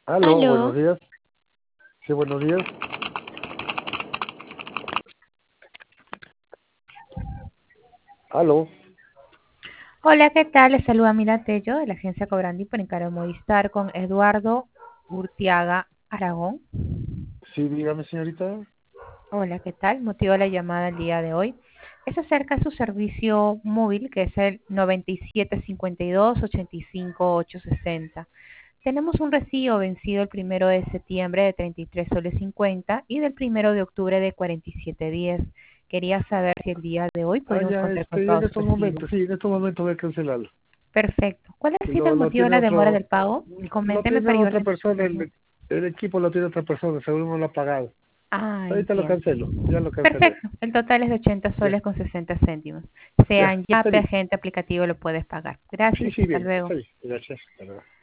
Aló, buenos Aló, días. Sí, buenos días. Aló. hola, ¿qué tal? Les saluda Mila Tello de la agencia Cobrandi por encargo de Movistar con Eduardo Urtiaga Aragón. Sí, dígame, señorita. Hola, ¿qué tal? Motivo de la llamada el día de hoy es acerca de su servicio móvil que es el 9752-85860. Tenemos un recibo vencido el 1 de septiembre de 33 soles 50 y del 1 de octubre de 47.10. Quería saber si el día de hoy Ah, podríamos ya, contar con en todo su estos recibo. momentos, sí, en estos momentos voy a cancelarlo. Perfecto. ¿Cuál ha sido el Lo motivo de tiene la demora del otro, pago? lo Coménteme tiene para yo otra organizar. persona, el equipo lo tiene otra persona, seguro no lo ha pagado. Ah, Ahorita lo entiendo. cancelo, ya lo cancelé. Perfecto. El total es de 80 Ya, soles con 60 céntimos. ya, Sean está Yape, bien. agente aplicativo, lo puedes pagar. Sí, Gracias. sí, Hasta bien, luego. está bien. Gracias. Hasta luego.